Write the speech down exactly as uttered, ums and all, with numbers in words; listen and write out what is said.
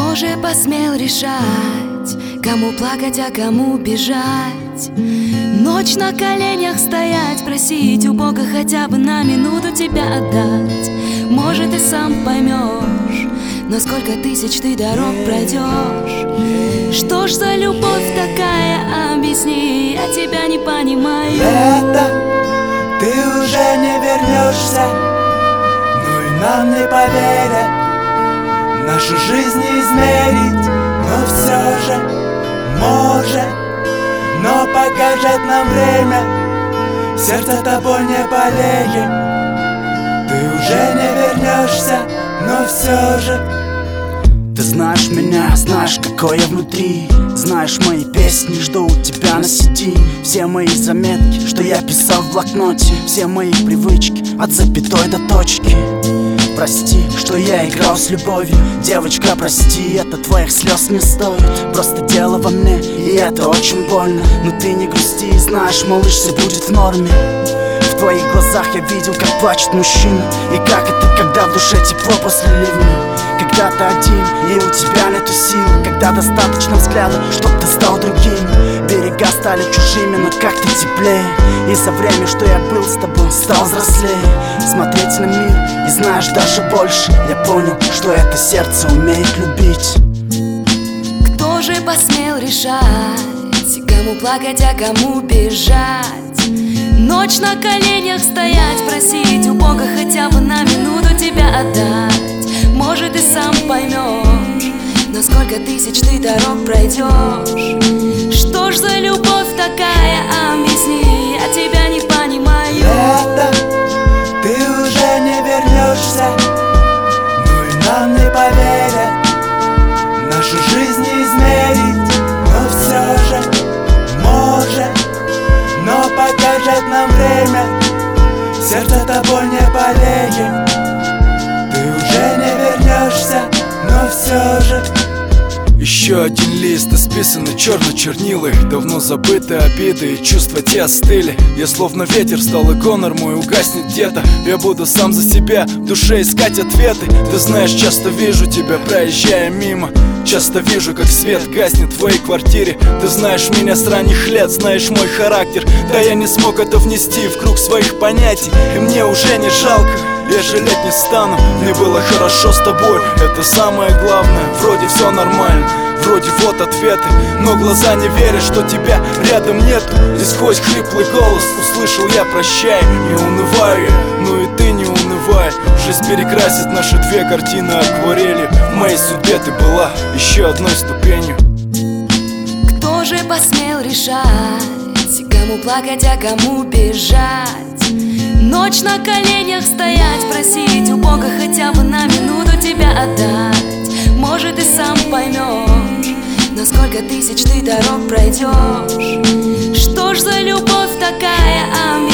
Кто же посмел решать, кому плакать, а кому бежать? Ночь на коленях стоять, просить у Бога хотя бы на минуту тебя отдать. Может, и сам поймешь, но сколько тысяч ты дорог пройдешь. Что ж за любовь такая, объясни, я тебя не понимаю. Лето, ты уже не вернешься, ну и нам не поверят. Нашу жизнь не измерить, но все же может. Но покажет нам время, сердце тобой не болеет. Ты уже не вернешься, но все же. Ты знаешь меня, знаешь, какой я внутри. Знаешь мои песни, жду у тебя на си ди. Все мои заметки, что я писал в блокноте. Все мои привычки, от запятой до точки. Прости, что я играл с любовью. Девочка, прости, это твоих слез не стоит. Просто дело во мне, и это очень больно. Но ты не грусти, знаешь, малыш, все будет в норме. В твоих глазах я видел, как плачет мужчина. И как это, когда в душе тепло после ливня. Когда ты один, и у тебя нету сил. Когда достаточно взгляда, чтоб ты стал другим. Берега стали чужими, но как-то теплее. И за время, что я был с тобой, стал взрослее. Смотреть на мир и знаешь даже больше. Я понял, что это сердце умеет любить. Кто же посмел решать, кому плакать, а кому бежать? Ночь на коленях стоять, просить у Бога хотя бы на минуту тебя отдать. Может, и сам поймешь, но сколько тысяч ты дорог пройдешь. Что ж за любовь такая, объясни, я тебя не понимаю. Лето, ты уже не вернешься, ну и нам не поверят. Нашу жизнь не измерить, но все же может. Но покажет нам время, сердце тобой не болеет. Ты уже не вернешься, но все же. Еще один лист, исписанный черной чернилой. Давно забыты обиды и чувства те остыли. Я словно ветер стал, и гонор мой угаснет где-то. Я буду сам за себя в душе искать ответы. Ты знаешь, часто вижу тебя, проезжая мимо. Часто вижу, как свет гаснет в твоей квартире. Ты знаешь меня с ранних лет, знаешь мой характер. Да я не смог это внести в круг своих понятий. И мне уже не жалко, я жалеть не стану. Мне было хорошо с тобой, это самое главное. Вроде все нормально, вроде вот ответы. Но глаза не верят, что тебя рядом нету. И сквозь хриплый голос услышал я прощай. Не унываю я, ну и ты не унывай. Жизнь перекрасит наши две картины акварелью. В моей судьбе ты была еще одной ступенью. Кто же посмел решать, кому плакать, а кому бежать? Ночь на коленях стоять, просить у Бога хотя бы на минуту тебя отдать. Может, и сам поймешь, но сколько тысяч ты дорог пройдешь. Что ж за любовь такая, а